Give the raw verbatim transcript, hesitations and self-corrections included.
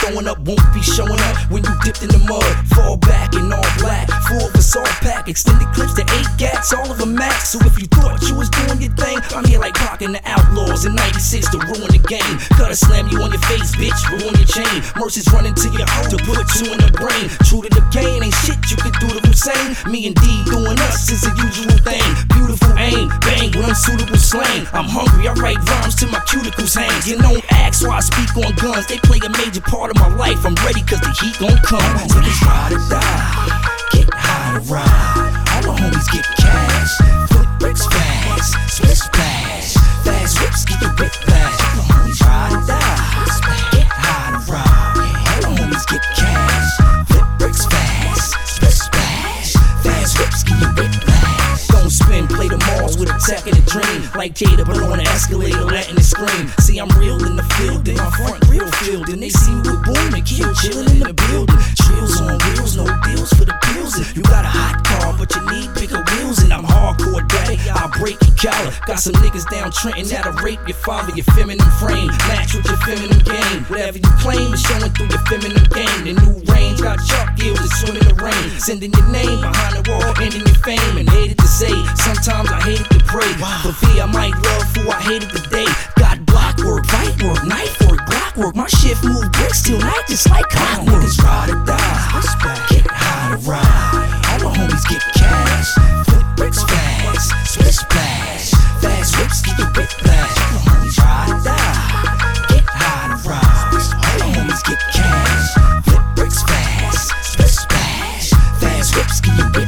showing up won't be showing up when you dipped in the mud. Fall back in all black, four of us all pack, extended clips to eight gats, all of them max. So if you thought you was doing your thing, I'm here like Pac and the Outlaws in ninety-six to ruin the game. Cut a slam you on your face, bitch, ruin your chain. Mercy's running to your home to put you in the brain. True to the game, ain't shit you can do to Hussein. Me and D doing us is a usual thing. Beautiful aim, bang with unsuitable slang. I'm hungry, I write rhymes till my cuticles hang. You don't ask why I speak on guns, they play a major part of my life. I'm ready cause the heat gon' come. Niggas ride or die, get high to ride. All the homies get cash, flip bricks fast, split splash, fast whips get the whip blast. All the homies ride or die, get high to ride. All the homies get cash, flip bricks fast, split splash, fast whips get the whip blast. Don't spin, play the malls with Attack in a Dream, like Jada but on the escalator letting it scream. See I'm real in the field, in my front real field, and they see me with boom and kill, chillin' in the building. Trills on wheels, no deals for the bills. You got a hot car but you need bigger wheels, and I'm hardcore daddy, I'll break your collar. Got some niggas down Trenton that'll rape your father. Your feminine frame, match with your feminine game. Whatever you claim is showing through your feminine game. The new range got chalk gills that swim in the rain, sending your name behind the wall, ending your fame. And hated to say, sometimes I hated to pray. For V I might love who I hated today. Got block work, fight work, knife work, block work. My shift move bricks till night just like clockwork. Niggas ride or die, get high to ride. All the homies get cash, flip bricks fast, split splash, fast whips get the whip blast. All the homies ride or die, get high to ride. All the homies get cash, flip bricks fast, split splash, fast whips get the whip